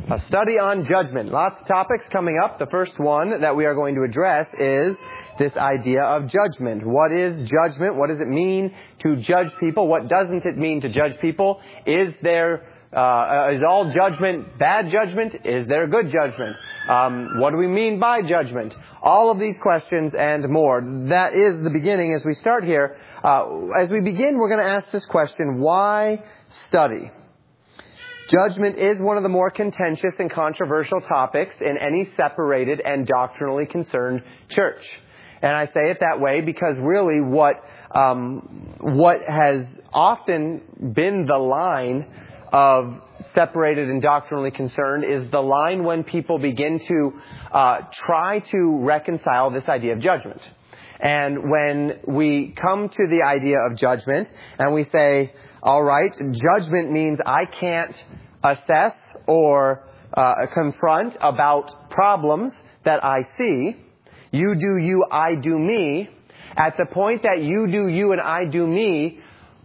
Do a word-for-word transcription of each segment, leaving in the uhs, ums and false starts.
A study on judgment. Lots of topics coming up. The first one that we are going to address is this idea of judgment. What is judgment? What does it mean to judge people? What doesn't it mean to judge people? Is there, uh, is all judgment bad judgment? Is there good judgment? Um, what do we mean by judgment? All of these questions and more. That is the beginning as we start here. Uh, as we begin, we're going to ask this question: why study? Judgment is one of the more contentious and controversial topics in any separated and doctrinally concerned church. And I say it that way because really what um, what has often been the line of separated and doctrinally concerned is the line when people begin to uh, try to reconcile this idea of judgment. And when we come to the idea of judgment and we say, all right, judgment means I can't assess or uh, confront about problems that I see. You do you, I do me. At the point that you do you and I do me,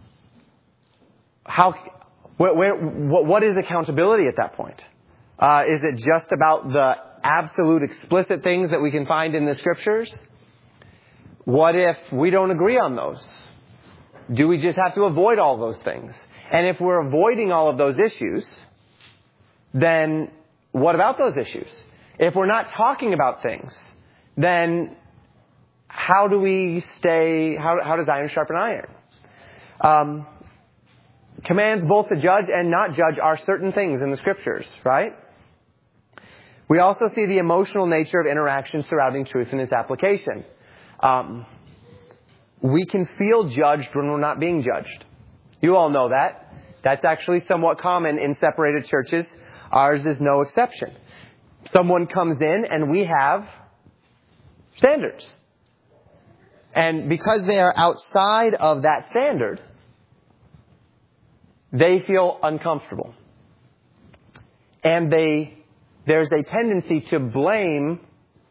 how, where, where, what is accountability at that point? Uh, is it just about the absolute explicit things that we can find in the Scriptures? What if we don't agree on those? Do we just have to avoid all those things? And if we're avoiding all of those issues, then what about those issues? If we're not talking about things, then how do we stay, how, how does iron sharpen iron? Um, commands both to judge and not judge are certain things in the Scriptures, right? We also see the emotional nature of interactions surrounding truth and its application. Um, we can feel judged when we're not being judged. You all know that. That's actually somewhat common in separated churches. Ours is no exception. Someone comes in and we have standards. And because they are outside of that standard, they feel uncomfortable. And they, there's a tendency to blame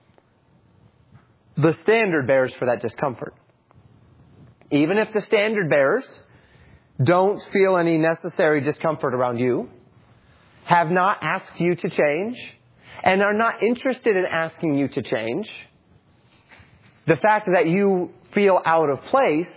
the standard bearers for that discomfort. Even if the standard bearers don't feel any necessary discomfort around you, have not asked you to change, and are not interested in asking you to change, the fact that you feel out of place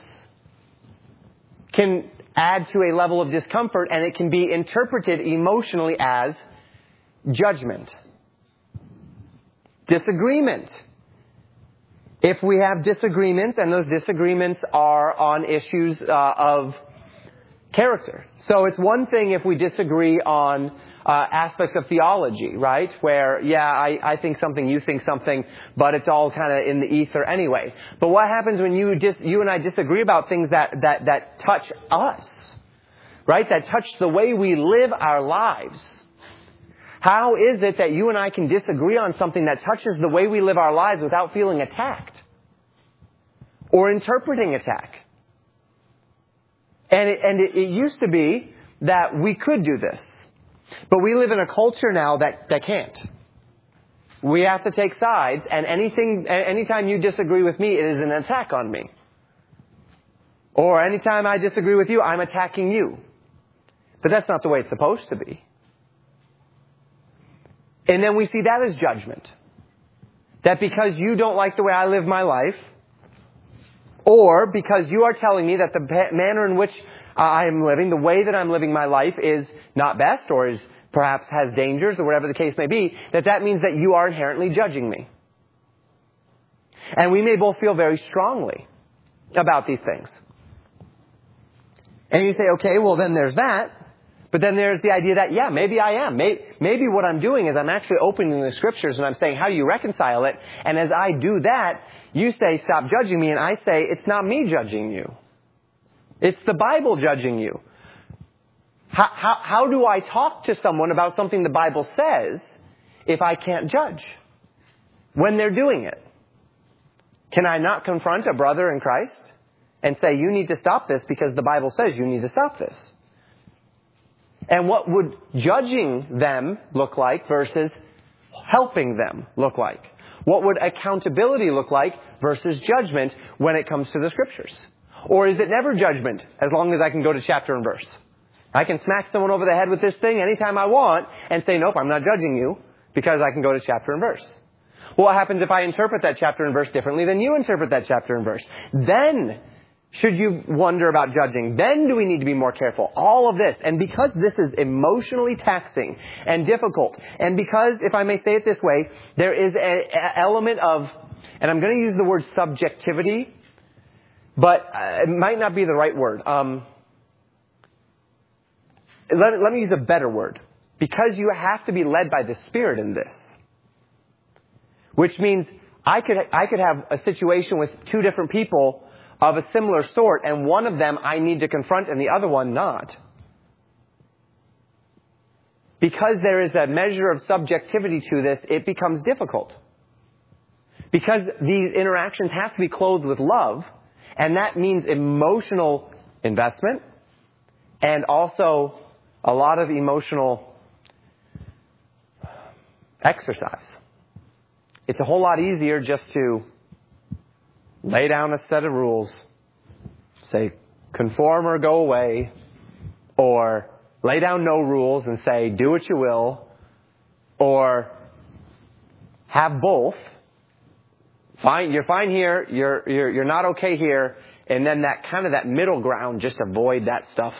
can add to a level of discomfort, and it can be interpreted emotionally as judgment. Disagreement. If we have disagreements, and those disagreements are on issues uh, of character. So it's one thing if we disagree on uh, aspects of theology, right? Where, yeah, I, I think something, you think something, but it's all kind of in the ether anyway. But what happens when you dis- you and I disagree about things that, that, that touch us, right? That touch the way we live our lives. How is it that you and I can disagree on something that touches the way we live our lives without feeling attacked or interpreting attack? And it, and it, it used to be that we could do this. But we live in a culture now that, that can't. We have to take sides, and anything, anytime you disagree with me, it is an attack on me. Or anytime I disagree with you, I'm attacking you. But that's not the way it's supposed to be. And then we see that as judgment. That because you don't like the way I live my life, or because you are telling me that the manner in which I am living, the way that I'm living my life is not best, or is perhaps has dangers, or whatever the case may be, that that means that you are inherently judging me. And we may both feel very strongly about these things. And you say, okay, well then there's that. But then there's the idea that, yeah, maybe I am. Maybe, maybe what I'm doing is I'm actually opening the Scriptures and I'm saying, how do you reconcile it? And as I do that, you say, stop judging me. And I say, it's not me judging you. It's the Bible judging you. How, how, how do I talk to someone about something the Bible says if I can't judge when they're doing it? Can I not confront a brother in Christ and say, you need to stop this because the Bible says you need to stop this? And what would judging them look like versus helping them look like? What would accountability look like versus judgment when it comes to the Scriptures? Or is it never judgment as long as I can go to chapter and verse? I can smack someone over the head with this thing anytime I want and say, nope, I'm not judging you, because I can go to chapter and verse. Well, what happens if I interpret that chapter and verse differently than you interpret that chapter and verse? Then should you wonder about judging? Then do we need to be more careful? All of this. And because this is emotionally taxing and difficult, and because, if I may say it this way, there is an element of, and I'm going to use the word subjectivity, but it might not be the right word. Um, let, let me use a better word. Because you have to be led by the Spirit in this. Which means I could I could have a situation with two different people of a similar sort, and one of them I need to confront and the other one not. Because there is a measure of subjectivity to this, it becomes difficult. Because these interactions have to be clothed with love, and that means emotional investment and also a lot of emotional exercise. It's a whole lot easier just to lay down a set of rules, say conform or go away, or lay down no rules and say do what you will, or have both. Fine, you're fine here, you're you're you're not okay here, and then that kind of that middle ground, just avoid that stuff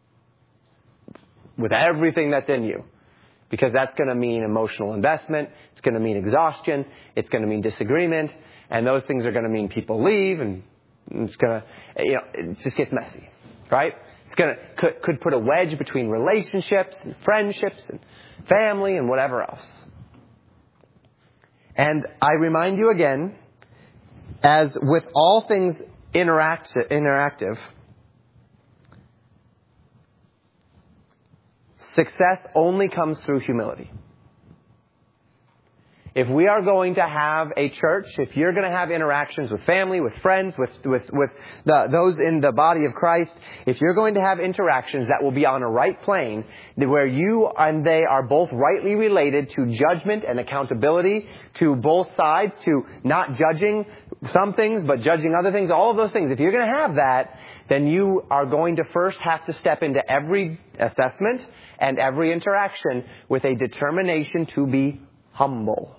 with everything that's in you. Because that's going to mean emotional investment, it's going to mean exhaustion, it's going to mean disagreement, and those things are going to mean people leave, and it's going to, you know, it just gets messy, right? It's going to, could, could put a wedge between relationships and friendships and family and whatever else. And I remind you again, as with all things interact, interactive, success only comes through humility. If we are going to have a church, if you're going to have interactions with family, with friends, with with with the, those in the body of Christ, if you're going to have interactions that will be on a right plane, where you and they are both rightly related to judgment and accountability, to both sides, to not judging some things but judging other things, all of those things, if you're going to have that, then you are going to first have to step into every assessment and every interaction with a determination to be humble.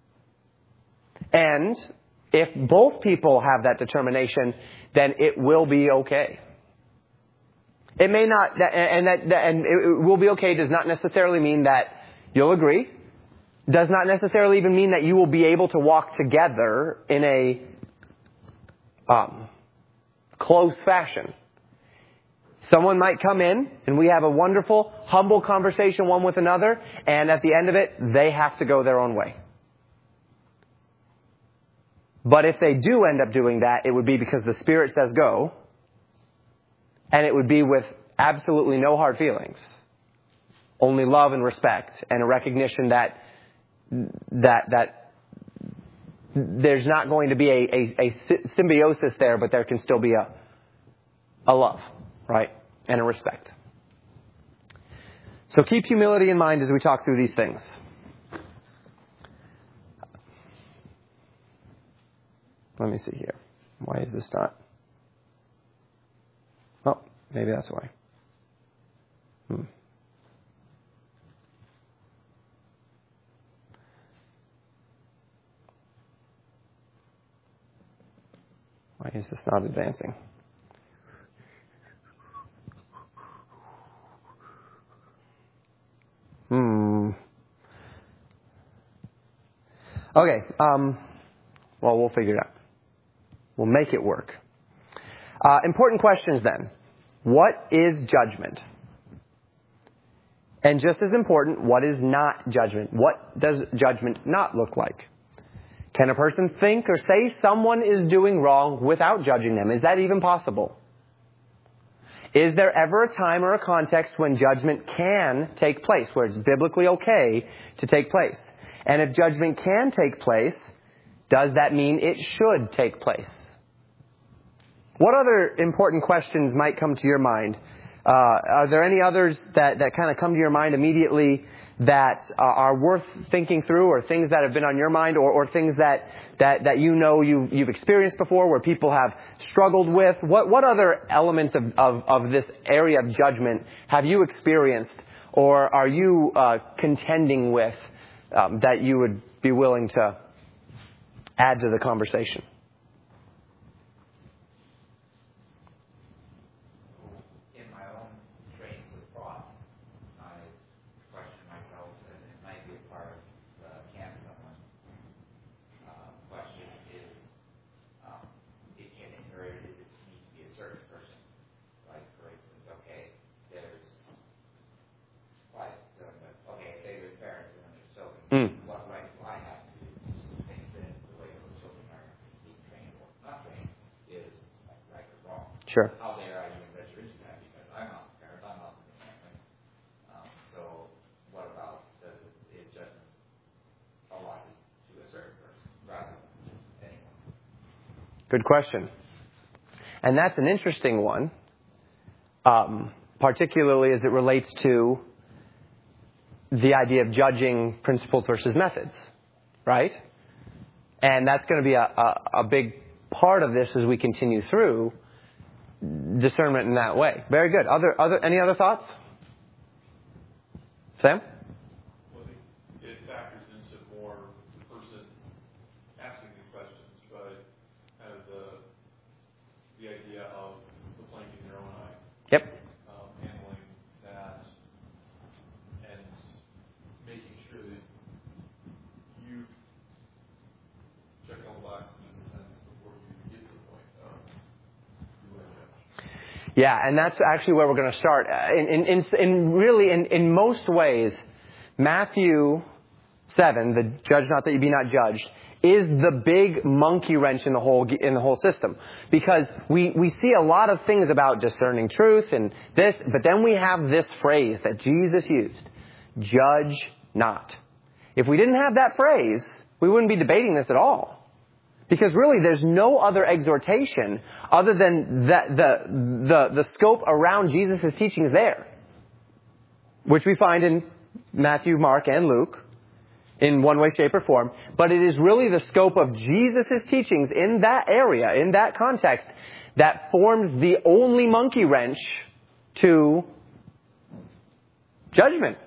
And if both people have that determination, then it will be okay. It may not, and that, and it will be okay does not necessarily mean that you'll agree. Does not necessarily even mean that you will be able to walk together in a um, close fashion. Someone might come in and we have a wonderful, humble conversation one with another, and at the end of it, they have to go their own way. But if they do end up doing that, it would be because the Spirit says go, and it would be with absolutely no hard feelings. Only love and respect and a recognition that that that there's not going to be a, a, a symbiosis there, but there can still be a a love. Right? And a respect. So keep humility in mind as we talk through these things. Let me see here. Why is this not? Oh, maybe that's why. Hmm. Why is this not advancing? Hmm. Okay. Um, well, we'll figure it out. We'll make it work. Uh, important questions then. What is judgment? And just as important, what is not judgment? What does judgment not look like? Can a person think or say someone is doing wrong without judging them? Is that even possible? Is there ever a time or a context when judgment can take place, where it's biblically okay to take place? And if judgment can take place, does that mean it should take place? What other important questions might come to your mind Uh, are there any others that, that kind of come to your mind immediately that uh, are worth thinking through, or things that have been on your mind, or, or things that, that, that you know you, you've experienced before where people have struggled with? What, what other elements of, of, of this area of judgment have you experienced, or are you uh, contending with um, that you would be willing to add to the conversation? Mm. What right do I have to think that the way those children are being trained or not trained is right or wrong? Sure. How dare I even venture into that, because I'm not the parent, I'm not the family. Um, so what about, does it, is judgment allotted to a certain person rather than anyone? Good question. And that's an interesting one, um, particularly as it relates to the idea of judging principles versus methods, right? And that's going to be a, a, a big part of this as we continue through discernment in that way. Very good. Other, other, any other thoughts? Sam? Well, I think it factors into more the person asking these questions, but kind of the the idea of the plank in your own eye. Yep. Um, handling that and making sure that you check all the boxes in a sense before you get to the point of you are judged. Yeah, and that's actually where we're going to start. In, in, in, in really, in, in most ways, Matthew seven, the judge not that you be not judged, is the big monkey wrench in the whole in the whole system. Because we, we see a lot of things about discerning truth and this, but then we have this phrase that Jesus used, judge not. If we didn't have that phrase, we wouldn't be debating this at all. Because really, there's no other exhortation other than that the, the, the scope around Jesus' teachings there, which we find in Matthew, Mark, and Luke in one way, shape, or form. But it is really the scope of Jesus' teachings in that area, in that context, that forms the only monkey wrench to judgment.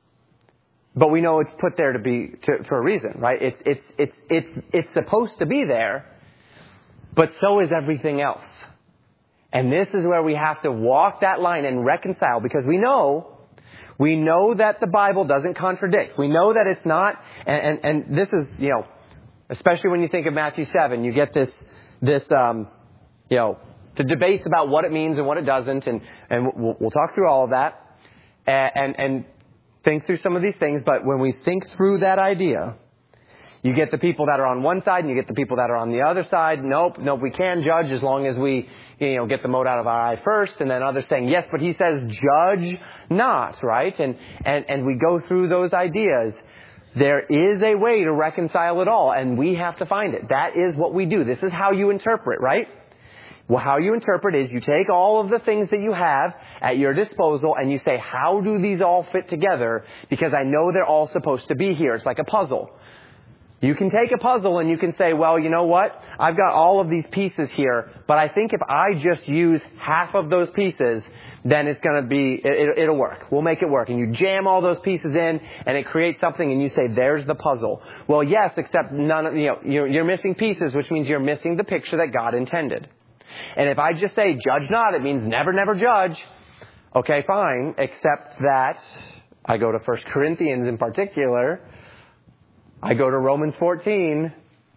But we know it's put there to be to, for a reason, right? It's it's it's it's it's supposed to be there, but so is everything else. And this is where we have to walk that line and reconcile, because we know we know that the Bible doesn't contradict. We know that it's not, and and, and this is, you know, especially when you think of Matthew seven, you get this this um, you know, the debates about what it means and what it doesn't, and and we'll, we'll talk through all of that, and and. and think through some of these things, but when we think through that idea, you get the people that are on one side and you get the people that are on the other side. Nope, nope, we can judge as long as we, you know, get the mote out of our eye first. And then others saying, yes, but he says judge not, right? And, and, and we go through those ideas. There is a way to reconcile it all, and we have to find it. That is what we do. This is how you interpret, right? Well, how you interpret is you take all of the things that you have at your disposal and you say, how do these all fit together? Because I know they're all supposed to be here. It's like a puzzle. You can take a puzzle and you can say, well, you know what? I've got all of these pieces here, but I think if I just use half of those pieces, then it's going to be, it, it'll work. We'll make it work. And you jam all those pieces in and it creates something and you say, there's the puzzle. Well, yes, except none of, you know, you're, you're missing pieces, which means you're missing the picture that God intended. And if I just say judge not, it means never, never judge. Okay, fine. Except that I go to First Corinthians in particular. I go to Romans fourteen.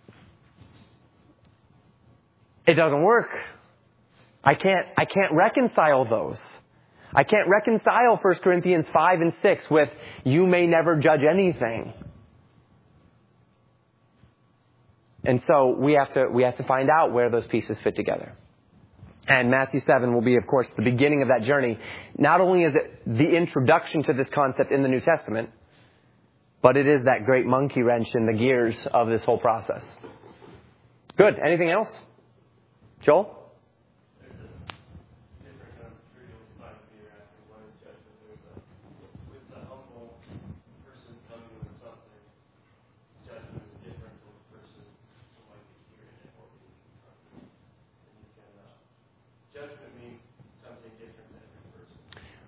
It doesn't work. I can't, I can't reconcile those. I can't reconcile First Corinthians five and six with you may never judge anything. And so we have to, we have to find out where those pieces fit together. And Matthew seven will be, of course, the beginning of that journey. Not only is it the introduction to this concept in the New Testament, but it is that great monkey wrench in the gears of this whole process. Good. Anything else? Joel? There's a different kind of material you find in your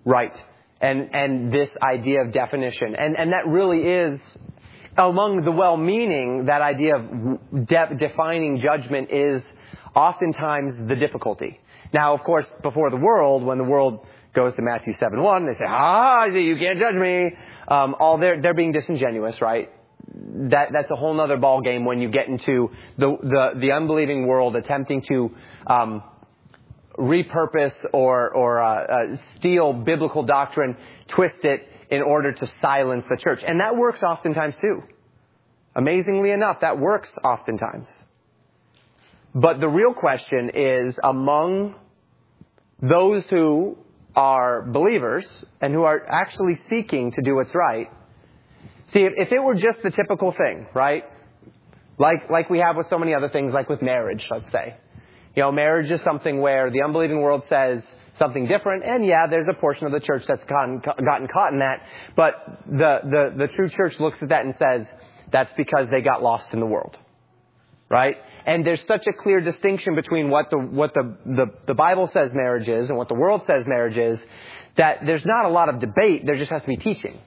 Right. And, and this idea of definition. And, and that really is, among the well-meaning, that idea of de- defining judgment is oftentimes the difficulty. Now, of course, before the world, when the world goes to Matthew seven one, they say, ah, you can't judge me. Um, all they're, they're being disingenuous, right? That, that's a whole other ball game when you get into the, the, the unbelieving world attempting to, um, repurpose or, or, uh, uh, steal biblical doctrine, twist it in order to silence the church. And that works oftentimes too. Amazingly enough, that works oftentimes. But the real question is, among those who are believers and who are actually seeking to do what's right, see, if, if it were just the typical thing, right? Like, like we have with so many other things, like with marriage, let's say. You know, marriage is something where the unbelieving world says something different, and yeah, there's a portion of the church that's gotten, gotten caught in that, but the, the, the true church looks at that and says, that's because they got lost in the world. Right? And there's such a clear distinction between what the, what the, the, the Bible says marriage is and what the world says marriage is, that there's not a lot of debate, there just has to be teaching.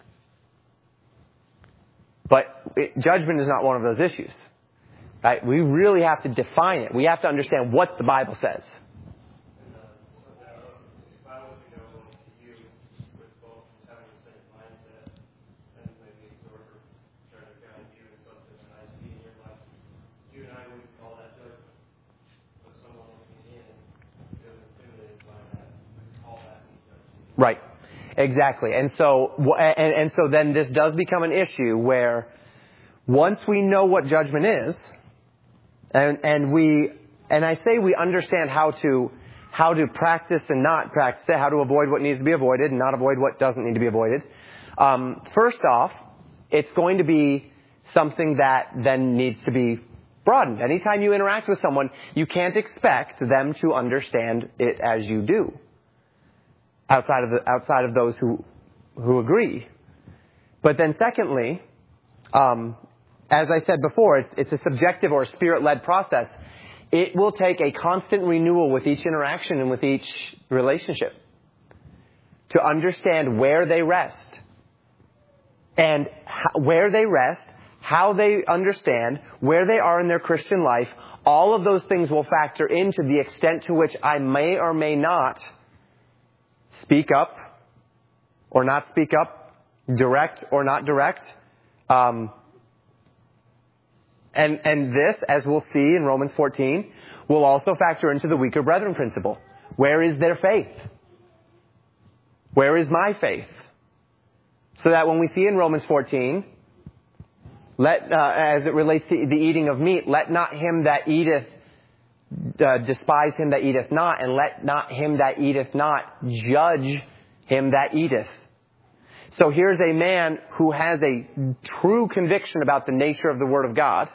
But it, judgment is not one of those issues. Right? We really have to define it. We have to understand what the Bible says. And, uh, so, uh, if I was to go to you with both having the same mindset and maybe sort of trying to guide you in something that I see in your life, you and I would call that judgment. But someone looking in is intimidated by that, call that judgment. Right. Exactly. And so, and, and so then this does become an issue where once we know what judgment is, and, and we, and I say we understand how to, how to practice and not practice it, how to avoid what needs to be avoided and not avoid what doesn't need to be avoided. Um, first off, it's going to be something that then needs to be broadened. Anytime you interact with someone, you can't expect them to understand it as you do. Outside of the, outside of those who, who agree. But then secondly, um, as I said before, it's, it's a subjective or spirit-led process. It will take a constant renewal with each interaction and with each relationship to understand where they rest and how, where they rest, how they understand, where they are in their Christian life. All of those things will factor into the extent to which I may or may not speak up or not speak up, direct or not direct. Um, and, and this, as we'll see in Romans fourteen, will also factor into the weaker brethren principle. Where is their faith? Where is my faith? So that when we see in Romans fourteen, let, uh, as it relates to the eating of meat, let not him that eateth Uh, despise him that eateth not, and let not him that eateth not judge him that eateth. So here's a man who has a true conviction about the nature of the Word of God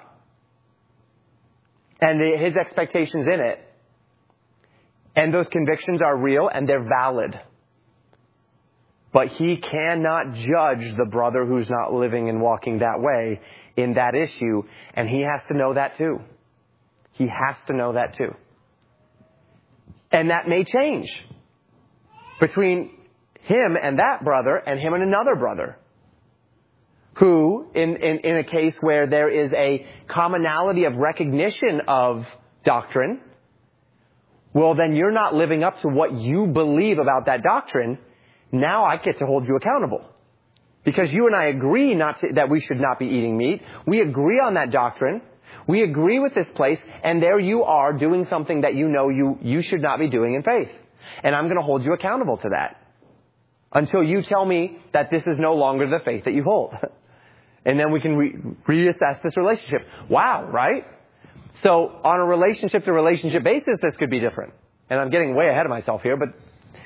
and the, his expectations in it. And those convictions are real and they're valid. But he cannot judge the brother who's not living and walking that way in that issue, and he has to know that too. He has to know that too. And that may change between him and that brother and him and another brother who, in, in, in a case where there is a commonality of recognition of doctrine, well, then you're not living up to what you believe about that doctrine. Now I get to hold you accountable. Because you and I agree not to, that we should not be eating meat. We agree on that doctrine. We agree with this place, and there you are doing something that you know you, you should not be doing in faith. And I'm going to hold you accountable to that until you tell me that this is no longer the faith that you hold. And then we can re- reassess this relationship. Wow, right? So on a relationship-to-relationship basis, this could be different. And I'm getting way ahead of myself here, but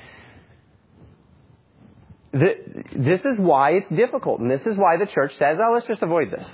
th- this is why it's difficult. And this is why the church says, oh, let's just avoid this.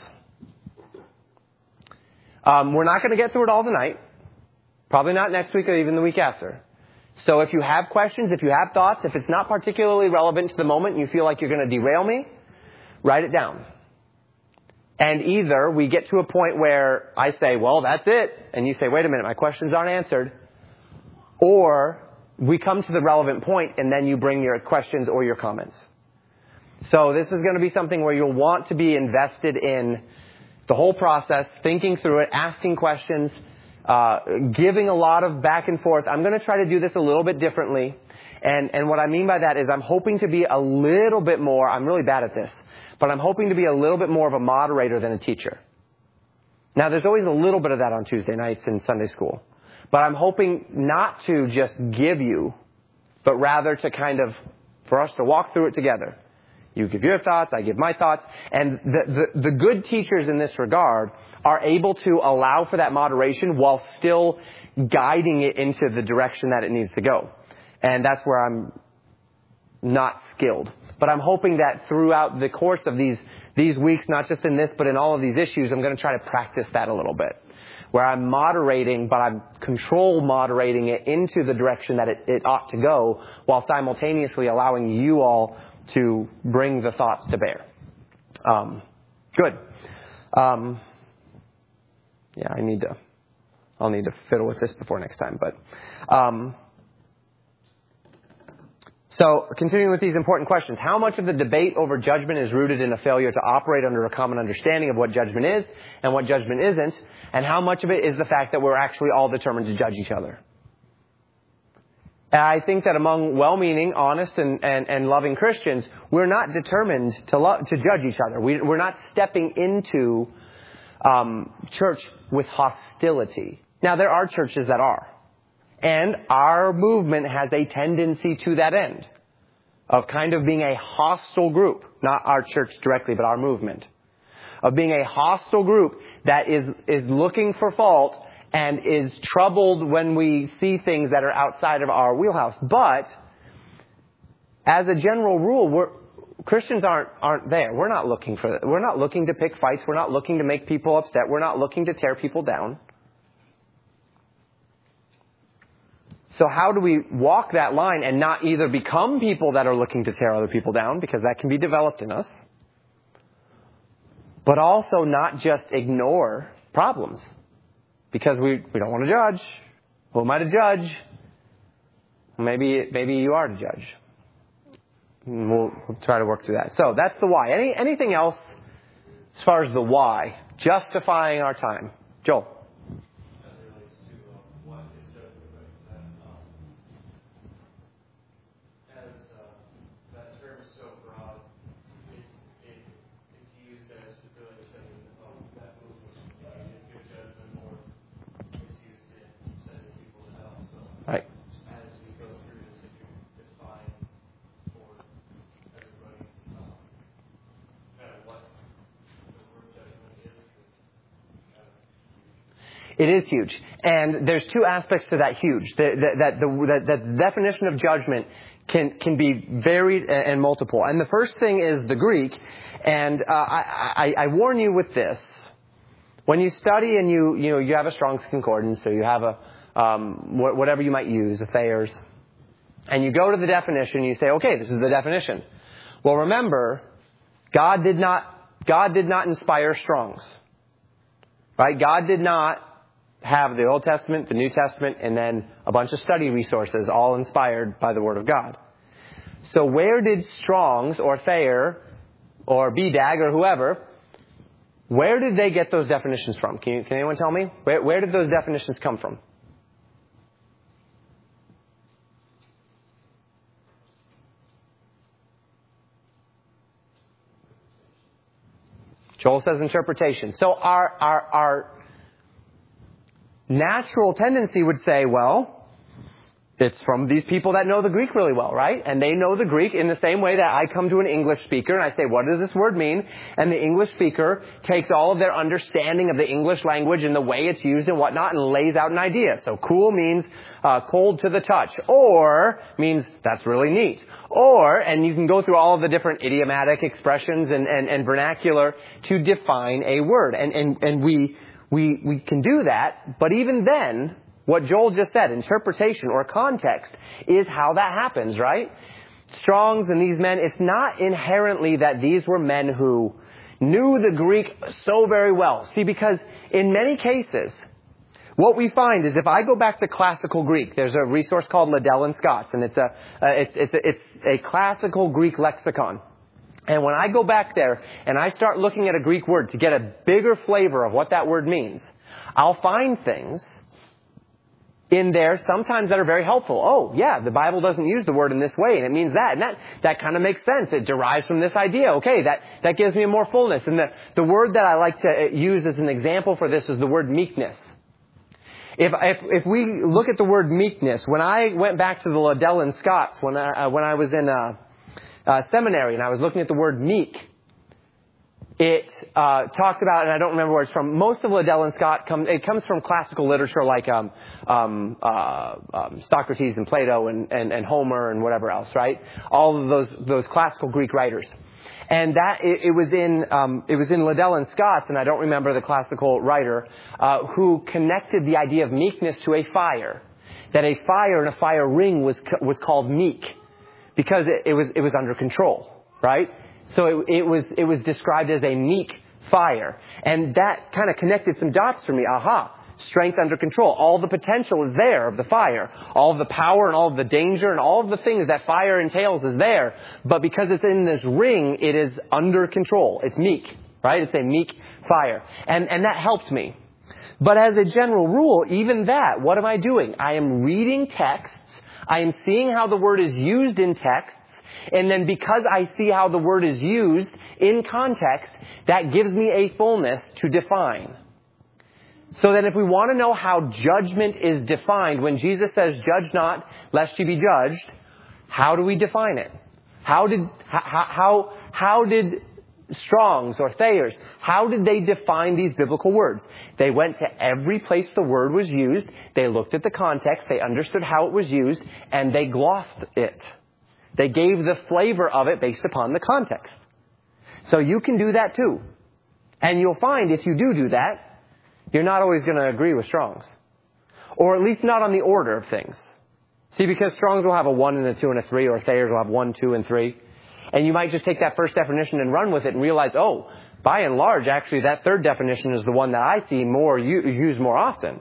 Um, we're not going to get through it all tonight. Probably not next week or even the week after. So if you have questions, if you have thoughts, if it's not particularly relevant to the moment and you feel like you're going to derail me, write it down. And either we get to a point where I say, well, that's it. And you say, wait a minute, my questions aren't answered. Or we come to the relevant point, and then you bring your questions or your comments. So this is going to be something where you'll want to be invested in the whole process, thinking through it, asking questions, uh, giving a lot of back and forth. I'm going to try to do this a little bit differently. And, and what I mean by that is I'm hoping to be a little bit more, I'm really bad at this, but I'm hoping to be a little bit more of a moderator than a teacher. Now, there's always a little bit of that on Tuesday nights in Sunday school. But I'm hoping not to just give you, but rather to kind of, for us to walk through it together. You give your thoughts, I give my thoughts. And the, the, the good teachers in this regard are able to allow for that moderation while still guiding it into the direction that it needs to go. And that's where I'm not skilled. But I'm hoping that throughout the course of these, these weeks, not just in this, but in all of these issues, I'm going to try to practice that a little bit. Where I'm moderating, but I'm control moderating it into the direction that it, it ought to go, while simultaneously allowing you all to bring the thoughts to bear. Um, good. Um, yeah, I need to, I'll need to fiddle with this before next time, but, um, so continuing with these important questions. How much of the debate over judgment is rooted in a failure to operate under a common understanding of what judgment is and what judgment isn't? And how much of it is the fact that we're actually all determined to judge each other? I think that among well-meaning, honest, and, and, and loving Christians, we're not determined to lo- to judge each other. We, we're not stepping into um, church with hostility. Now, there are churches that are. And our movement has a tendency to that end of kind of being a hostile group. Not our church directly, but our movement. Of being a hostile group that is, is looking for fault and is troubled when we see things that are outside of our wheelhouse. But as a general rule, we're, Christians aren't aren't there. We're not looking for we're not looking to pick fights. We're not looking to make people upset. We're not looking to tear people down. So how do we walk that line and not either become people that are looking to tear other people down, because that can be developed in us, but also not just ignore problems because we, we don't want to judge. Who am I to judge? Maybe maybe you are to judge. We'll, we'll try to work through that. So that's the why. Any anything else as far as the why? Justifying our time. Joel. Right. As we go through this, if you define for everybody um, kind of what the word judgment is, it's kind of huge. It is huge. And there's two aspects to that huge. The, the, that the, the, the definition of judgment can, can be varied and multiple. And the first thing is the Greek. And uh, I, I, I warn you with this. When you study and you, you know, you have a Strong's Concordance, so you have a Um, whatever you might use, a Thayer's, and you go to the definition, you say, okay, this is the definition. Well, remember, God did not, God did not inspire Strong's, right? God did not have the Old Testament, the New Testament, and then a bunch of study resources, all inspired by the Word of God. So where did Strong's or Thayer or B D A G or whoever, where did they get those definitions from? Can you, can anyone tell me? Where, where did those definitions come from? Joel says interpretation. So our, our, our natural tendency would say, well, it's from these people that know the Greek really well, right? And they know the Greek in the same way that I come to an English speaker and I say, what does this word mean? And the English speaker takes all of their understanding of the English language and the way it's used and whatnot and lays out an idea. So cool means uh, cold to the touch, or means that's really neat. Or, and you can go through all of the different idiomatic expressions and, and, and vernacular to define a word. And, and, and we, we, we can do that, but even then, what Joel just said, interpretation or context, is how that happens, right? Strong's and these men, it's not inherently that these were men who knew the Greek so very well. See, because in many cases, what we find is if I go back to classical Greek, there's a resource called Liddell and Scott's, and it's a, uh, it's, it's, a it's a classical Greek lexicon. And when I go back there and I start looking at a Greek word to get a bigger flavor of what that word means, I'll find things in there sometimes that are very helpful. Oh, yeah, the Bible doesn't use the word in this way, and it means that. And that, that kind of makes sense. It derives from this idea. Okay, that, that gives me more fullness. And the, the word that I like to use as an example for this is the word meekness. If, if, if we look at the word meekness, when I went back to the Liddell and Scott's, when I, uh, when I was in uh, uh, seminary and I was looking at the word meek, it uh, talks about, and I don't remember where it's from, most of Liddell and Scott, come, it comes from classical literature like um, um, uh, um, Socrates and Plato and, and, and Homer and whatever else, right? All of those those classical Greek writers. And that, it, it was in um, it was in Liddell and Scott's, and I don't remember the classical writer, uh, who connected the idea of meekness to a fire. That a fire in a fire ring was was called meek because it, it was it was under control, right? So it, it was it was described as a meek fire. And that kind of connected some dots for me. Aha, strength under control. All the potential is there of the fire. All of the power and all of the danger and all of the things that fire entails is there. But because it's in this ring, it is under control. It's meek, right? It's a meek fire. And, and that helped me. But as a general rule, even that, what am I doing? I am reading texts. I am seeing how the word is used in texts. And then because I see how the word is used in context, that gives me a fullness to define. So then if we want to know how judgment is defined, when Jesus says, judge not, lest you be judged, how do we define it? How did, how, how, how did Strong's or Thayer's, how did they define these biblical words? They went to every place the word was used, they looked at the context, they understood how it was used, and they glossed it. They gave the flavor of it based upon the context. So you can do that too. And you'll find if you do do that, you're not always going to agree with Strong's. Or at least not on the order of things. See, because Strong's will have a one and a two and a three, or Thayer's will have one, two, and three. And you might just take that first definition and run with it and realize, oh, by and large, actually, that third definition is the one that I see more used more often.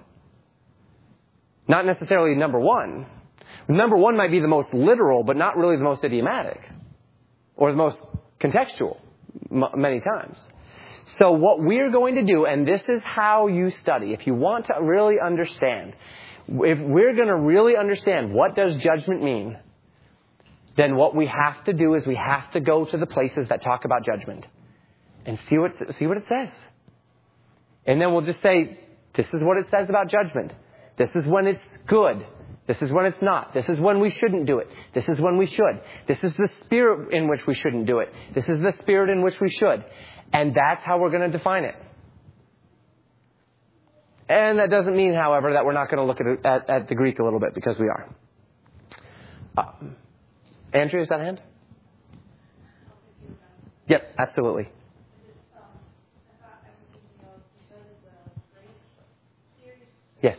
Not necessarily number one. Number one might be the most literal, but not really the most idiomatic. Or the most contextual, m- many times. So what we're going to do, and this is how you study, if you want to really understand, if we're going to really understand what does judgment mean, then what we have to do is we have to go to the places that talk about judgment and see what, see what it says. And then we'll just say, this is what it says about judgment. This is when it's good. This is when it's not. This is when we shouldn't do it. This is when we should. This is the spirit in which we shouldn't do it. This is the spirit in which we should. And that's how we're going to define it. And that doesn't mean, however, that we're not going to look at, at, at the Greek a little bit, because we are. Uh, Andrew, is that hand? Yep, absolutely. Yes.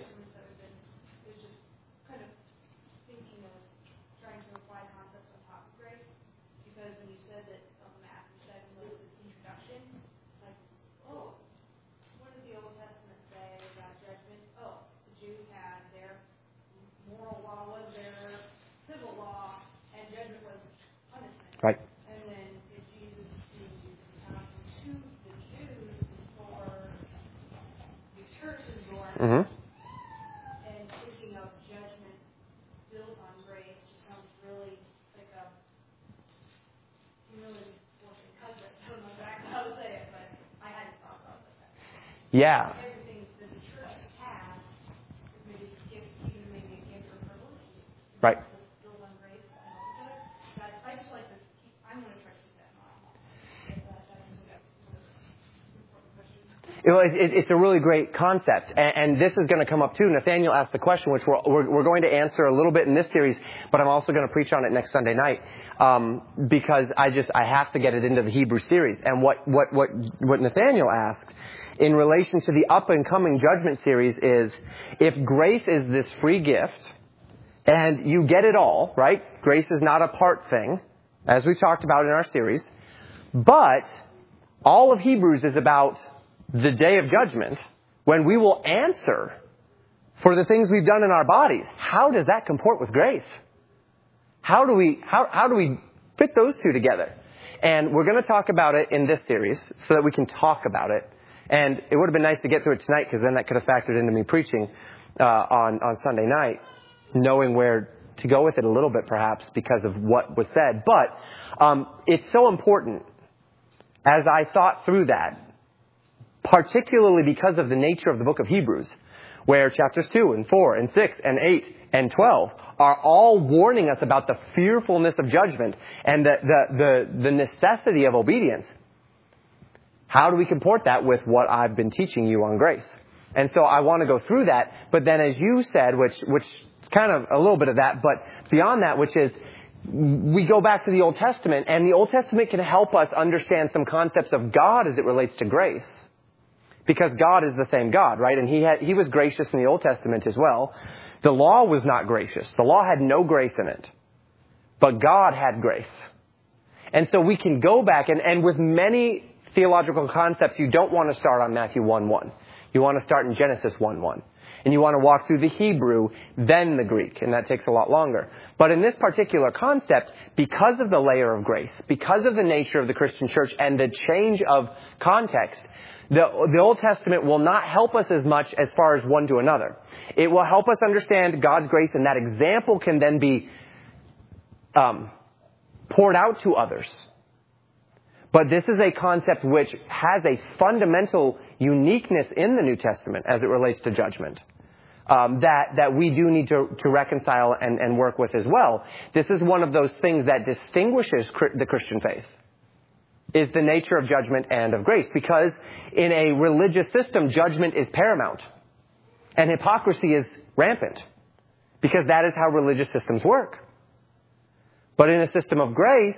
Right. And then if Jesus used um, to the Jews before the church was born, Mm-hmm. and thinking of judgment built on grace becomes really like a really forcing concept. I don't know exactly how to say it, but I hadn't thought about that. Yeah. Everything that the church has is maybe gift, even maybe a gift or privilege. Right. Built on grace and all of it. But I just like to keep, I'm going to try to keep that in mind. If that doesn't get important questions. It, it, it's a really great concept, and, and this is going to come up too. Nathaniel asked the question, which we're, we're, we're going to answer a little bit in this series, but I'm also going to preach on it next Sunday night, um, because I just I have to get it into the Hebrew series. And what what what what Nathaniel asked in relation to the up and coming judgment series is, if grace is this free gift, and you get it all, right? Grace is not a part thing, as we've talked about in our series, but all of Hebrews is about the day of judgment, when we will answer for the things we've done in our bodies. How does that comport with grace? How do we, how, how do we fit those two together? And we're going to talk about it in this series so that we can talk about it. And it would have been nice to get to it tonight, because then that could have factored into me preaching uh, on, on Sunday night, knowing where to go with it a little bit perhaps because of what was said. But um, it's so important as I thought through that, particularly because of the nature of the book of Hebrews, where chapters two and four and six and eight and twelve are all warning us about the fearfulness of judgment and the, the, the, the necessity of obedience. How do we comport that with what I've been teaching you on grace? And so I want to go through that. But then as you said, which, which is kind of a little bit of that, but beyond that, which is we go back to the Old Testament, and the Old Testament can help us understand some concepts of God as it relates to grace. Because God is the same God, right? And he had, he was gracious in the Old Testament as well. The law was not gracious. The law had no grace in it. But God had grace. And so we can go back, and, and with many theological concepts, you don't want to start on Matthew one one. You want to start in Genesis one one. And you want to walk through the Hebrew, then the Greek. And that takes a lot longer. But in this particular concept, because of the layer of grace, because of the nature of the Christian church and the change of context, The, the Old Testament will not help us as much as far as one to another. It will help us understand God's grace, and that example can then be um, poured out to others. But this is a concept which has a fundamental uniqueness in the New Testament as it relates to judgment. Um, that, that we do need to, to reconcile and, and work with as well. This is one of those things that distinguishes the Christian faith. Is the nature of judgment and of grace. Because in a religious system, judgment is paramount. And hypocrisy is rampant. Because that is how religious systems work. But in a system of grace,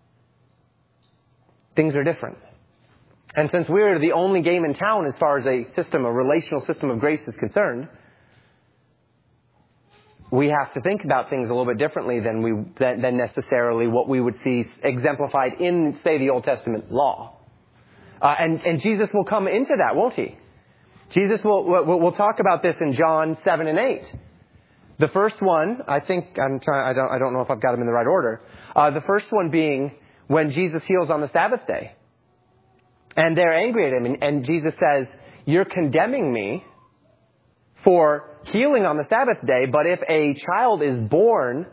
things are different. And since we're the only game in town as far as a system, a relational system of grace is concerned, we have to think about things a little bit differently than we than, than necessarily what we would see exemplified in, say, the Old Testament law. Uh, and, and Jesus will come into that, won't he? Jesus will, will, will talk about this in John seven and eight. The first one, I think, I'm trying, I don't, I don't know if I've got them in the right order. Uh, the first one being when Jesus heals on the Sabbath day. And they're angry at him. And, and Jesus says, you're condemning me for healing on the Sabbath day, but if a child is born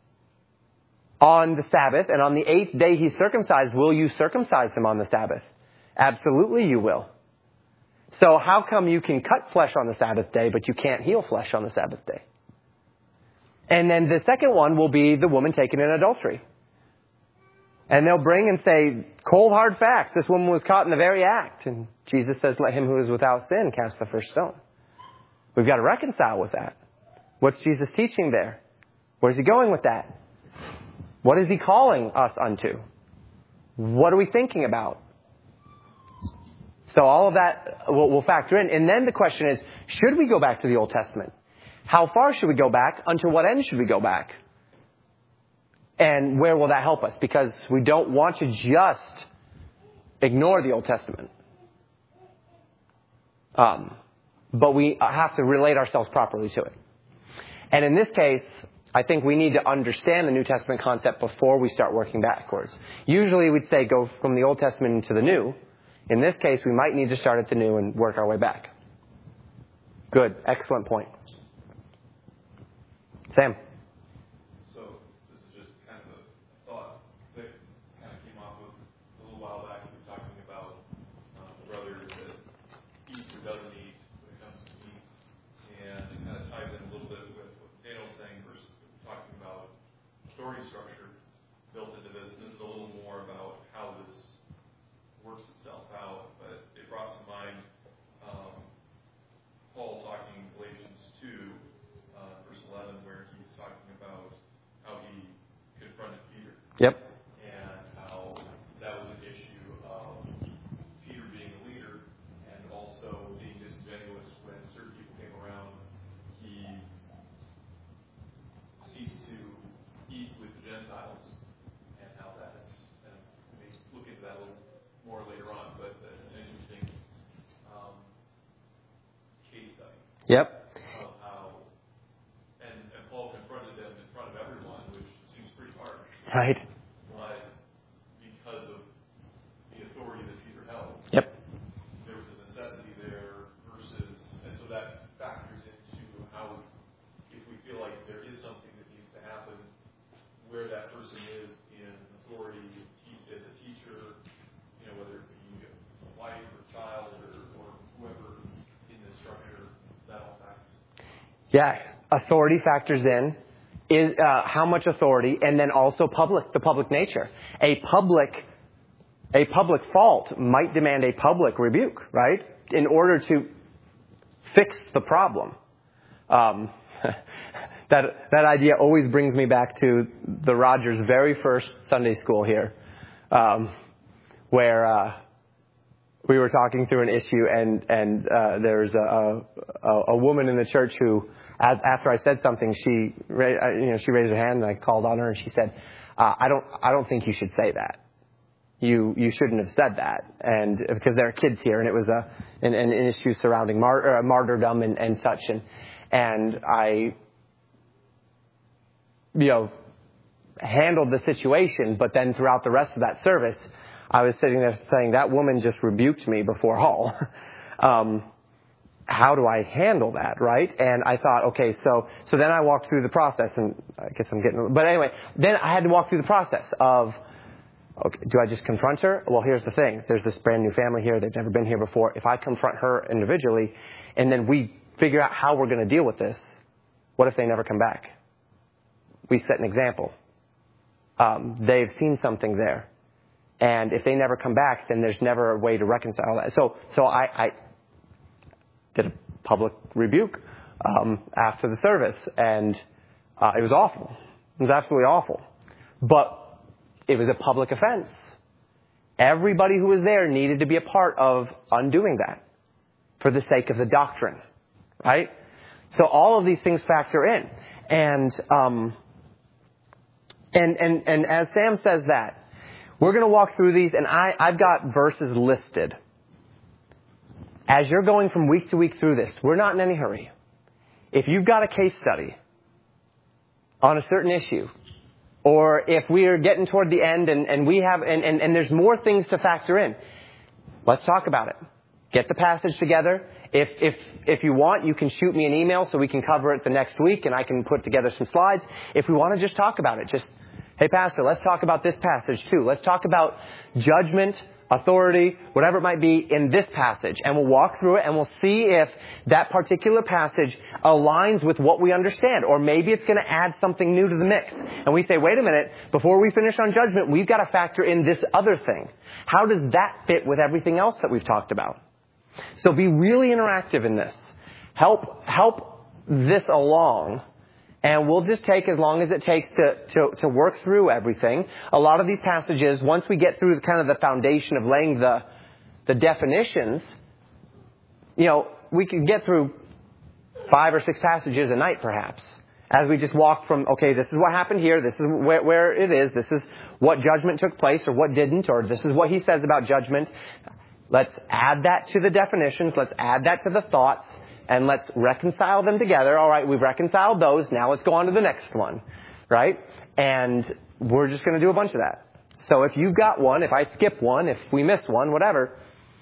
on the Sabbath and on the eighth day he's circumcised, will you circumcise him on the Sabbath? Absolutely you will. So how come you can cut flesh on the Sabbath day, but you can't heal flesh on the Sabbath day? And then the second one will be the woman taken in adultery. And they'll bring and say, cold hard facts, this woman was caught in the very act. And Jesus says, let him who is without sin cast the first stone. We've got to reconcile with that. What's Jesus teaching there? Where's he going with that? What is he calling us unto? What are we thinking about? So all of that will, will factor in. And then the question is, should we go back to the Old Testament? How far should we go back? Unto what end should we go back? And where will that help us? Because we don't want to just ignore the Old Testament. Um... But we have to relate ourselves properly to it. And in this case, I think we need to understand the New Testament concept before we start working backwards. Usually we'd say go from the Old Testament into the New. In this case, we might need to start at the New and work our way back. Good. Excellent point. Sam. So this is just kind of a thought that kind of came off of a little while back. We were talking about um, the brother that eats or doesn't eat. And it kind of ties in a little bit with what Daniel's saying versus talking about story structure built into this. And this is a little more about how this works itself out. But it brought to mind um, Paul talking in Galatians two, uh, verse eleven, where he's talking about how he confronted Peter. Yep. And how that was an issue of Peter being a leader and also being disingenuous when certain people came around. He ceased to eat with the Gentiles, and how that is. And we may look into that a little more later on, but that's an interesting um, case study Yep. of how right? But because of the authority that Peter held, Yep. there was a necessity there versus, and so that factors into how, if we feel like there is something that needs to happen, where that person is in authority as a teacher, you know, whether it be a wife or child or, or whoever in the structure, that all factors. Yeah, authority factors in. Is uh, how much authority, and then also public, the public nature. A public, a public fault might demand a public rebuke, right? In order to fix the problem. Um, that that idea always brings me back to the Rogers' very first Sunday school here, um, where uh, we were talking through an issue, and and uh, there's a, a a woman in the church who, after I said something, she you know she raised her hand, and I called on her, and she said, uh, "I don't I don't think you should say that. You you shouldn't have said that." And because there are kids here, and it was a an, an issue surrounding mar- uh, martyrdom and, and such, and and I you know handled the situation, but then throughout the rest of that service, I was sitting there saying, that woman just rebuked me before all. um, how do I handle that, right? And I thought, okay, so so then I walked through the process, and I guess I'm getting, but anyway, then I had to walk through the process of, okay, do I just confront her? Well, here's the thing. There's this brand new family here. They've never been here before. If I confront her individually, and then we figure out how we're going to deal with this, what if they never come back? We set an example. Um, they've seen something there. And if they never come back, then there's never a way to reconcile that. So, so I, I did a public rebuke um, after the service, and uh, it was awful. It was absolutely awful. But it was a public offense. Everybody who was there needed to be a part of undoing that for the sake of the doctrine, right? So all of these things factor in, and um, and and and as Sam says that. We're going to walk through these, and I, I've got verses listed. As you're going from week to week through this, we're not in any hurry. If you've got a case study on a certain issue, or if we are getting toward the end and, and we have and, and, and there's more things to factor in, let's talk about it. Get the passage together. If if if you want, you can shoot me an email so we can cover it the next week, and I can put together some slides. If we want to just talk about it, just hey, Pastor, let's talk about this passage too. Let's talk about judgment, authority, whatever it might be in this passage. And we'll walk through it and we'll see if that particular passage aligns with what we understand. Or maybe it's going to add something new to the mix. And we say, wait a minute, before we finish on judgment, we've got to factor in this other thing. How does that fit with everything else that we've talked about? So be really interactive in this. Help, help this along. And we'll just take as long as it takes to, to, to work through everything. A lot of these passages, once we get through kind of the foundation of laying the, the definitions, you know, we could get through five or six passages a night perhaps. As we just walk from, okay, this is what happened here, this is where, where it is, this is what judgment took place or what didn't, or this is what he says about judgment. Let's add that to the definitions, let's add that to the thoughts. And let's reconcile them together. All right, we've reconciled those. Now let's go on to the next one, right? And we're just going to do a bunch of that. So if you've got one, if I skip one, if we miss one, whatever,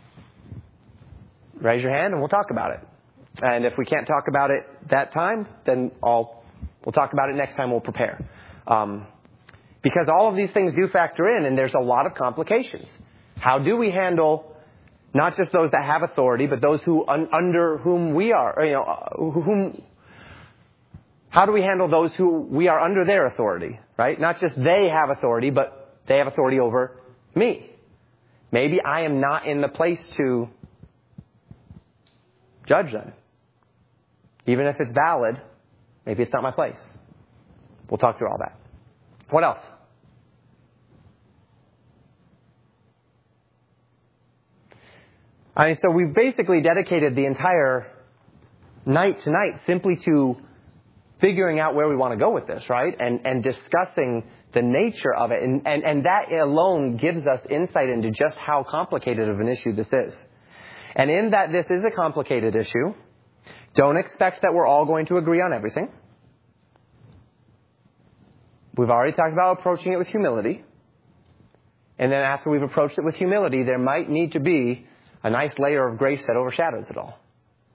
raise your hand and we'll talk about it. And if we can't talk about it that time, then I'll, we'll talk about it next time we'll prepare. Um, because all of these things do factor in, and there's a lot of complications. How do we handle not just those that have authority, but those who un, under whom we are, or, you know, uh, whom, how do we handle those who we are under their authority, right? Not just they have authority, but they have authority over me. Maybe I am not in the place to judge them. Even if it's valid, maybe it's not my place. We'll talk through all that. What else? I mean, so we've basically dedicated the entire night tonight simply to figuring out where we want to go with this, right? And and discussing the nature of it. And, and, and that alone gives us insight into just how complicated of an issue this is. And in that this is a complicated issue, don't expect that we're all going to agree on everything. we've already talked about approaching it with humility. And then after we've approached it with humility, there might need to be a nice layer of grace that overshadows it all.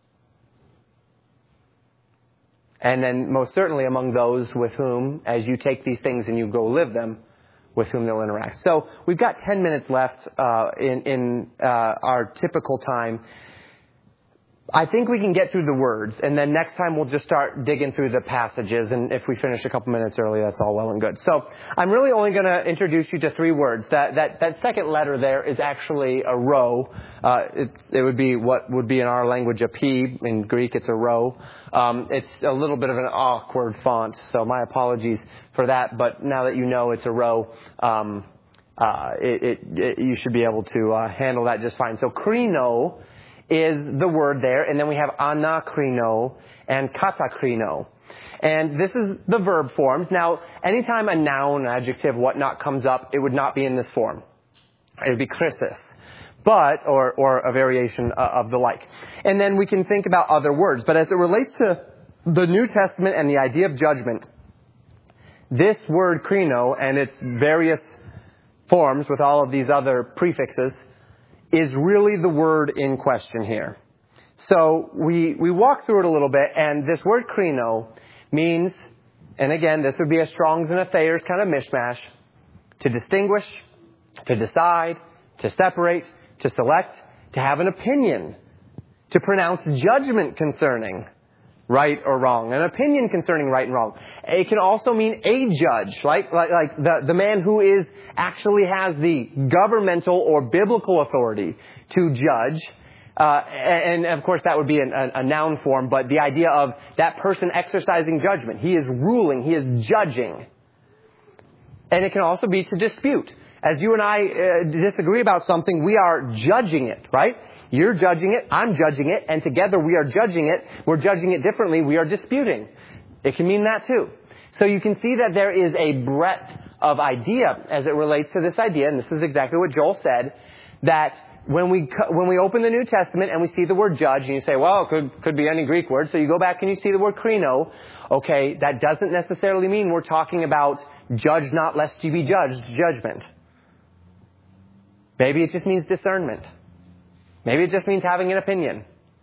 And then most certainly among those with whom, as you take these things and you go live them, with whom they'll interact. So we've got ten minutes left uh, in, in uh, our typical time. I think we can get through the words, and then next time we'll just start digging through the passages, and if we finish a couple minutes early, that's all well and good. So I'm really only going to introduce you to three words. That that that second letter there is actually a rho. Uh, it, it would be what would be in our language a P. In Greek, it's a rho. Um, it's a little bit of an awkward font, so my apologies for that. But now that you know it's a rho, um, uh, it, it, it, you should be able to uh, handle that just fine. So krino is the word there, and then we have anakrino and katakrino. And this is the verb forms. Now, anytime a noun, adjective, whatnot comes up, it would not be in this form. It would be krisis, but, or, or a variation of the like. And then we can think about other words. But as it relates to the New Testament and the idea of judgment, this word krino and its various forms with all of these other prefixes is really the word in question here. So we we walk through it a little bit, and this word krino means, and again, this would be a Strong's and a Thayer's kind of mishmash, to distinguish, to decide, to separate, to select, to have an opinion, to pronounce judgment concerning right or wrong, an opinion concerning right and wrong. It can also mean a judge, like like, like the, the man who is actually has the governmental or biblical authority to judge. Uh, and, and of course that would be an, a, a noun form, but the idea of that person exercising judgment. He is ruling, he is judging. And it can also be to dispute. As you and I uh, disagree about something, we are judging it, right? You're judging it, I'm judging it, and together we are judging it. We're judging it differently, we are disputing. It can mean that too. So you can see that there is a breadth of idea as it relates to this idea, and this is exactly what Joel said, that when we when we open the New Testament and we see the word judge, and you say, well, it could, could be any Greek word, so you go back and you see the word krino, okay, that doesn't necessarily mean we're talking about judge not lest you be judged judgment. Maybe it just means discernment. Maybe it just means having an opinion.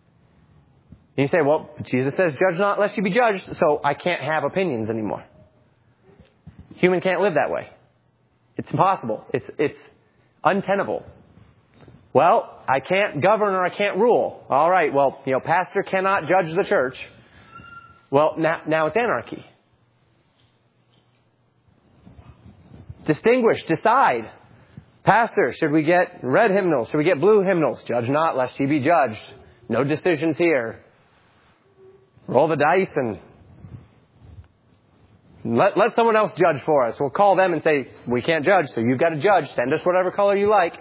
And you say, well, Jesus says, judge not lest you be judged, so I can't have opinions anymore. Human can't live that way. It's impossible. It's, it's untenable. Well, I can't govern or I can't rule. All right, well, you know, pastor cannot judge the church. Well, now, now it's anarchy. Distinguish, decide. Pastor, should we get red hymnals? Should we get blue hymnals? Judge not, lest ye be judged. No decisions here. Roll the dice and let, let someone else judge for us. We'll call them and say, we can't judge, so you've got to judge. Send us whatever color you like.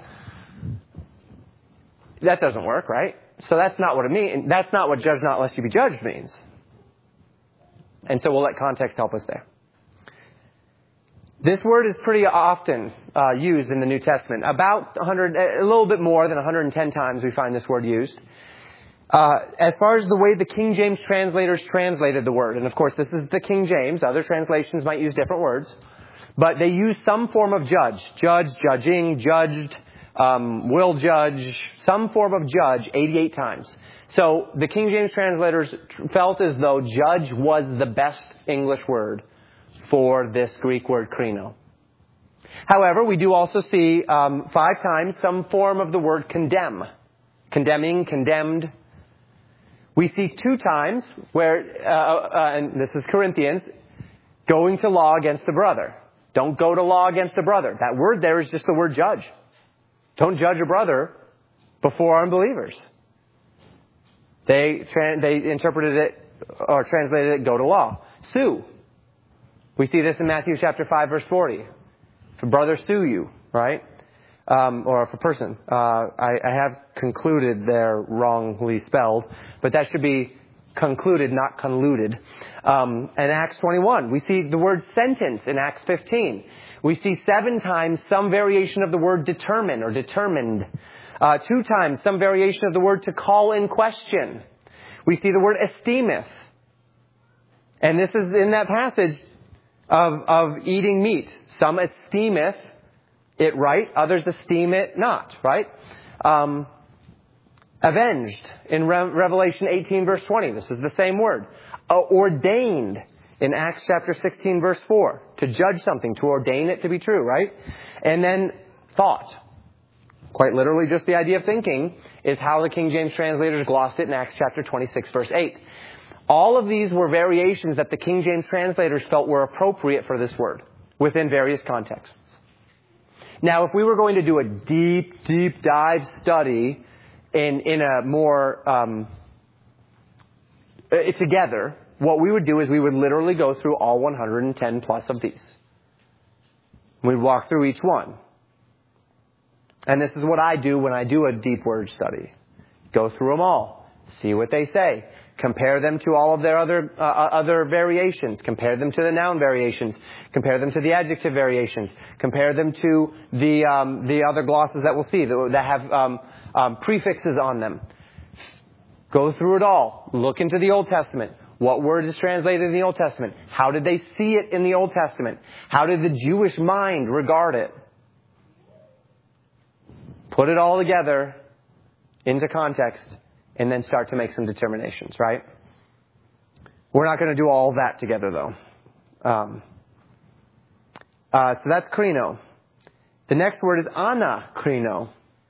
That doesn't work, right? So that's not what it means. That's not what judge not, lest you be judged means. And so we'll let context help us there. This word is pretty often uh, used in the New Testament. About one hundred, a little bit more than one hundred ten times we find this word used. Uh, as far as the way the King James translators translated the word, and of course this is the King James. Other translations might use different words. But they use some form of judge. Judge, judging, judged, um, will judge, some form of judge eighty-eight times. So the King James translators felt as though judge was the best English word for this Greek word krino. However, we do also see um, five times some form of the word condemn. Condemning, condemned. We see two times where, uh, uh, and this is Corinthians, going to law against a brother. Don't go to law against a brother. That word there is just the word judge. Don't judge a brother before unbelievers. They, tra- they interpreted it or translated it, go to law. Sue. We see this in Matthew chapter five, verse forty. If a brother sue you, right? Um, or if a person. Uh, I, I have concluded they're wrongly spelled, but that should be concluded, not conluded. Um, in Acts twenty-one, we see the word sentence in Acts fifteen. We see seven times some variation of the word determine or determined. Uh, two times some variation of the word to call in question. We see the word esteemeth. And this is in that passage. of, of eating meat. Some esteemeth it right, others esteem it not, right? Um, avenged in Re- Revelation eighteen verse twenty. This is the same word. Uh, ordained in Acts chapter sixteen verse four. To judge something, to ordain it to be true, right? And then thought. Quite literally just the idea of thinking is how the King James translators glossed it in Acts chapter twenty-six verse eight. All of these were variations that the King James translators felt were appropriate for this word within various contexts. Now, if we were going to do a deep, deep dive study in, in a more, um, uh, together, what we would do is we would literally go through all one hundred ten plus of these. We'd walk through each one. And this is what I do when I do a deep word study. Go through them all. See what they say. Compare them to all of their other uh, other variations. Compare them to the noun variations. Compare them to the adjective variations. Compare them to the um, the other glosses that we'll see that, that have um, um, prefixes on them. Go through it all. Look into the Old Testament. What word is translated in the Old Testament? How did they see it in the Old Testament? How did the Jewish mind regard it? Put it all together into context. And then start to make some determinations, right? We're not going to do all that together, though. Um, uh, so that's krino. The next word is anakrino.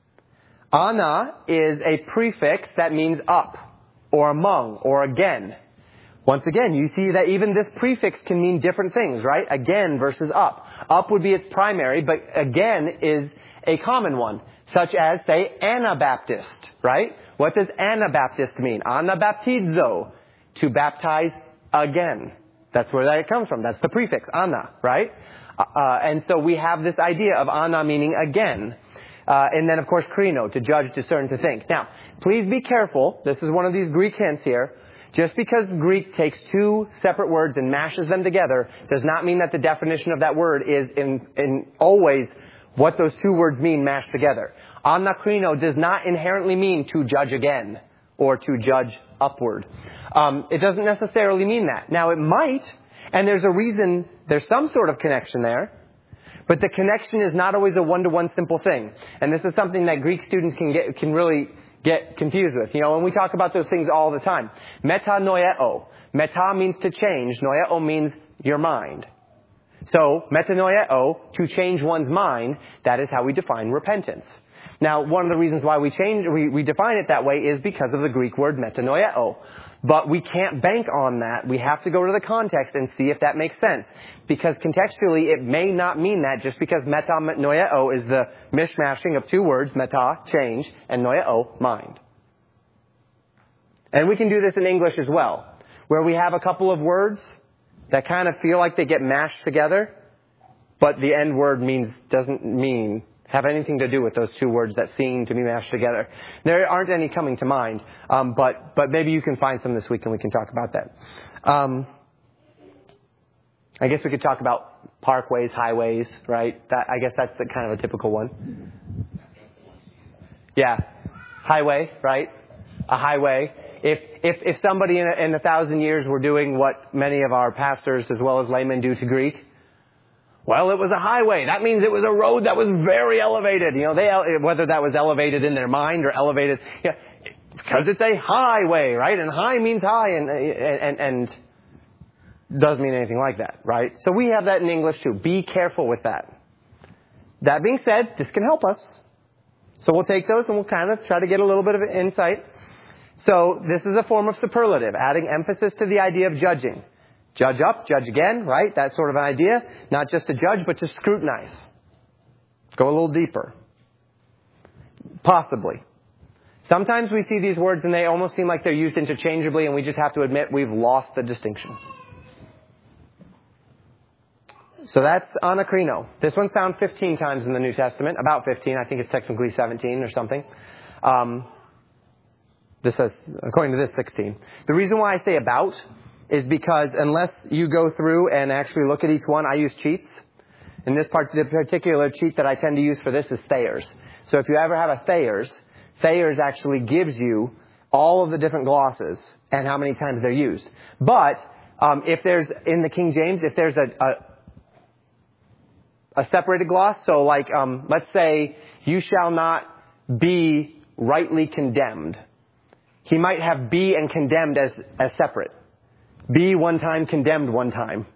Ana is a prefix that means up, or among, or again. Once again, you see that even this prefix can mean different things, right? Again versus up. Up would be its primary, but again is a common one, such as, say, Anabaptist, right? What does Anabaptist mean? Anabaptizo, to baptize again. That's where that comes from. That's the prefix, ana, right? Uh, and so we have this idea of ana meaning again. Uh, and then, of course, krino, to judge, discern, to think. Now, please be careful. This is one of these Greek hints here. Just because Greek takes two separate words and mashes them together does not mean that the definition of that word is in, in always what those two words mean mashed together. Anakrino does not inherently mean to judge again or to judge upward. Um, it doesn't necessarily mean that. Now, it might, and there's a reason, there's some sort of connection there, but the connection is not always a one-to-one simple thing. And this is something that Greek students can get, can really get confused with. You know, when we talk about those things all the time. Metanoeo. Meta means to change. Noeo means your mind. So, metanoeo, to change one's mind, that is how we define repentance. Now, one of the reasons why we change, we, we define it that way is because of the Greek word metanoeo. But we can't bank on that. We have to go to the context and see if that makes sense. Because contextually, it may not mean that just because metanoeo is the mishmashing of two words, meta, change, and noeo, mind. And we can do this in English as well, where we have a couple of words that kind of feel like they get mashed together, but the end word means doesn't mean have anything to do with those two words that seem to be mashed together. There aren't any coming to mind, um, but but maybe you can find some this week and we can talk about that. Um, I guess we could talk about parkways, highways, right? That I guess that's the kind of a typical one. Yeah, highway, right? A highway. If if if somebody in a, in a thousand years were doing what many of our pastors as well as laymen do to Greek, well, it was a highway. That means it was a road that was very elevated. You know, they whether that was elevated in their mind or elevated, yeah, because it's a highway, right? And high means high, and and and doesn't mean anything like that, right? So we have that in English too. Be careful with that. That being said, this can help us. So we'll take those and we'll kind of try to get a little bit of insight. So this is a form of superlative, adding emphasis to the idea of judging. Judge up, judge again, right? That sort of an idea. Not just to judge, but to scrutinize. Go a little deeper. Possibly. Sometimes we see these words and they almost seem like they're used interchangeably, and we just have to admit we've lost the distinction. So that's anakrino. This one's found fifteen times in the New Testament. About fifteen. I think it's technically seventeen or something. Um, this says, according to this, sixteen. The reason why I say about is because unless you go through and actually look at each one, I use cheats. In this part, the particular cheat that I tend to use for this is Thayer's. So if you ever have a Thayer's, Thayer's actually gives you all of the different glosses and how many times they're used. But um, if there's, in the King James, if there's a, a a separated gloss. So like, um, let's say, you shall not be rightly condemned. He might have be and condemned as, as separate. Be one time, condemned one time.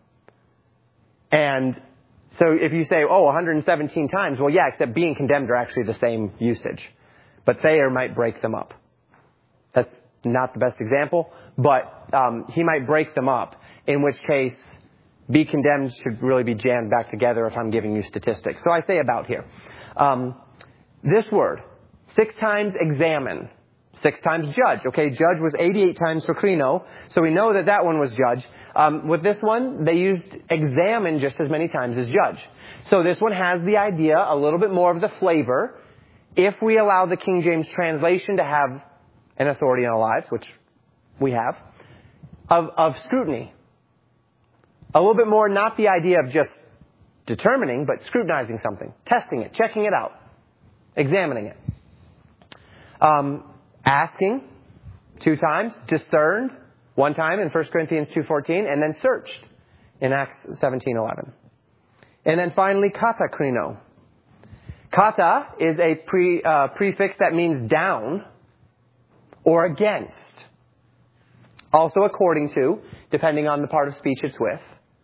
And so if you say, oh, one hundred seventeen times, well, yeah, except be and condemned are actually the same usage. But Thayer might break them up. That's not the best example, but um, he might break them up, in which case be condemned should really be jammed back together if I'm giving you statistics. So I say about here. Um, this word, six times examine, six times judge. Okay, judge was eighty-eight times for krino, so we know that that one was judge. Um, with this one, they used examine just as many times as judge. So this one has the idea, a little bit more of the flavor, if we allow the King James translation to have an authority in our lives, which we have, of, of scrutiny. A little bit more, not the idea of just determining, but scrutinizing something, testing it, checking it out, examining it. Um, asking, two times, discerned, one time in First Corinthians two fourteen, and then searched in Acts seventeen eleven. And then finally, kata krino. Kata is a pre, uh, prefix that means down or against. Also according to, depending on the part of speech it's with.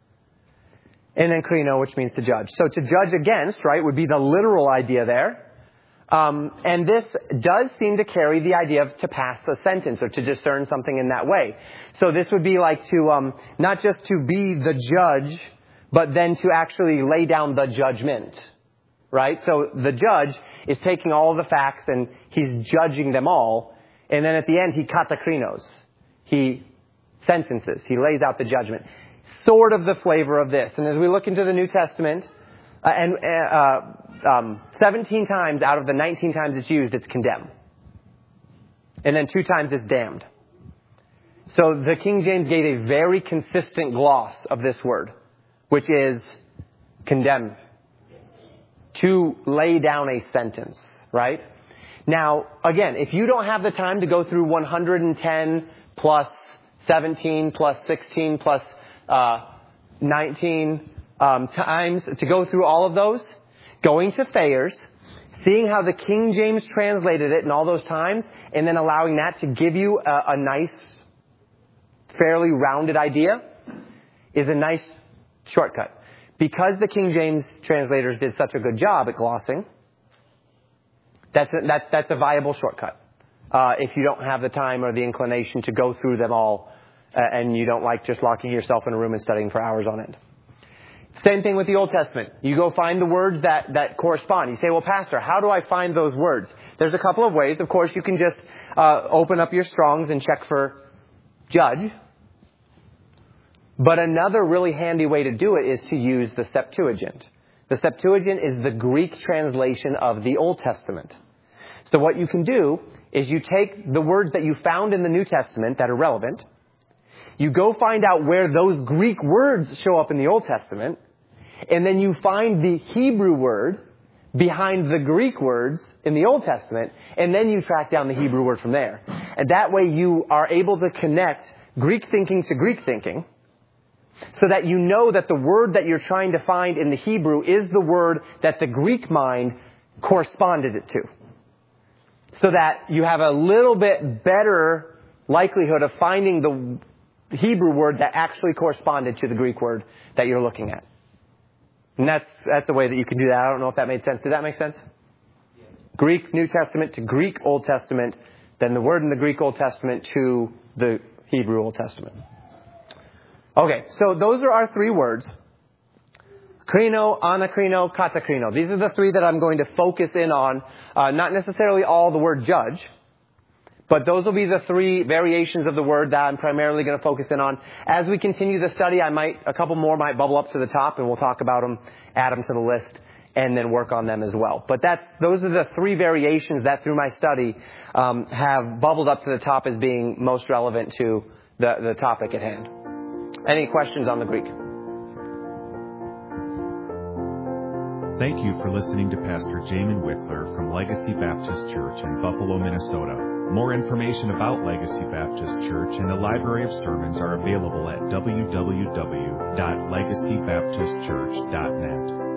And then krino, which means to judge. So to judge against, right, would be the literal idea there. Um, and this does seem to carry the idea of to pass a sentence or to discern something in that way. So this would be like to, um, not just to be the judge, but then to actually lay down the judgment. Right? So the judge is taking all the facts and he's judging them all. And then at the end, he katakrinos. He sentences. He lays out the judgment. Sort of the flavor of this. And as we look into the New Testament, uh, and uh, um, seventeen times out of the nineteen times it's used, it's condemn. And then two times it's damned. So the King James gave a very consistent gloss of this word, which is condemn. To lay down a sentence, right? Now, again, if you don't have the time to go through one hundred ten plus seventeen plus sixteen plus uh, nineteen um, times, to go through all of those, going to Thayer's, seeing how the King James translated it in all those times, and then allowing that to give you a, a nice, fairly rounded idea, is a nice shortcut. Because the King James translators did such a good job at glossing, that's a, that, that's a viable shortcut. Uh, if you don't have the time or the inclination to go through them all, uh, and you don't like just locking yourself in a room and studying for hours on end. Same thing with the Old Testament. You go find the words that, that correspond. You say, well, Pastor, how do I find those words? There's a couple of ways. Of course, you can just uh, open up your Strongs and check for judge. But another really handy way to do it is to use the Septuagint. The Septuagint is the Greek translation of the Old Testament. So what you can do is you take the words that you found in the New Testament that are relevant, you go find out where those Greek words show up in the Old Testament, and then you find the Hebrew word behind the Greek words in the Old Testament, and then you track down the Hebrew word from there. And that way you are able to connect Greek thinking to Greek thinking, so that you know that the word that you're trying to find in the Hebrew is the word that the Greek mind corresponded it to. So that you have a little bit better likelihood of finding the Hebrew word that actually corresponded to the Greek word that you're looking at. And that's, that's a way that you can do that. I don't know if that made sense. Did that make sense? Yes. Greek New Testament to Greek Old Testament, then the word in the Greek Old Testament to the Hebrew Old Testament. Okay, so those are our three words. Krino, anakrino, katakrino. These are the three that I'm going to focus in on. Uh, not necessarily all the word judge, but those will be the three variations of the word that I'm primarily going to focus in on. As we continue the study, I might, a couple more might bubble up to the top, and we'll talk about them, add them to the list, and then work on them as well. But that's, those are the three variations that through my study um, have bubbled up to the top as being most relevant to the, the topic at hand. Any questions on the Greek? Thank you for listening to Pastor Jamin Wickler from Legacy Baptist Church in Buffalo, Minnesota. More information about Legacy Baptist Church and the library of sermons are available at w w w dot legacy baptist church dot net.